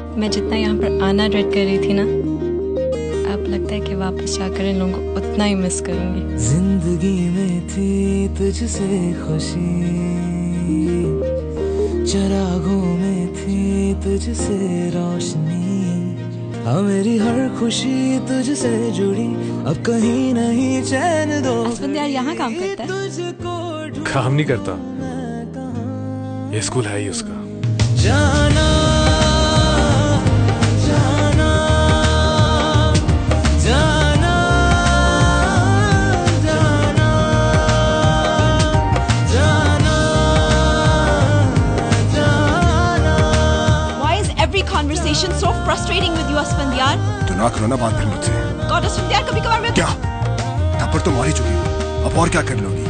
मैं जितना यहाँ पर आना ड्रेड कर रही थी ना, अब लगता है कि वापस जाकर इन लोगों को उतना ही मिस करूंगी। जिंदगी में थी तुझसे खुशी, चरागों में थी तुझसे रोशनी, हाँ मेरी हर खुशी तुझसे जुड़ी, अब कहीं नहीं चैन दो। असफंद यार यहाँ काम करता है? काम नहीं करता, ये स्कूल है ही उसका। जाना जाना जाना जाना जाना जाना। Why is every conversation so frustrating with you, Asfandyar? तो ना करो ना बात फिर मुझसे। God, Asfandyar, कभी कभार मैं क्या थप्पड़ तो मार ही चुकी हो, अब और क्या कर लोगी?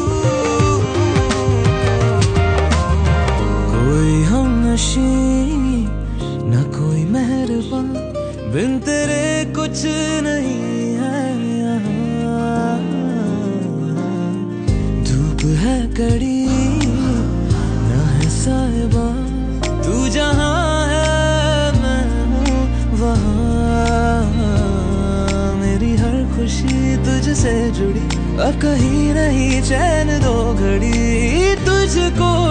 कोई हमनशी न कोई मेहरबान, बिन तेरे कुछ नहीं है यहाँ। धूप है कड़ी न है साहिबा, तू जहाँ है मैं हूँ वहाँ। मेरी हर खुशी तुझसे जुड़ी, अब कहीं नहीं चैन दो घड़ी। तुझको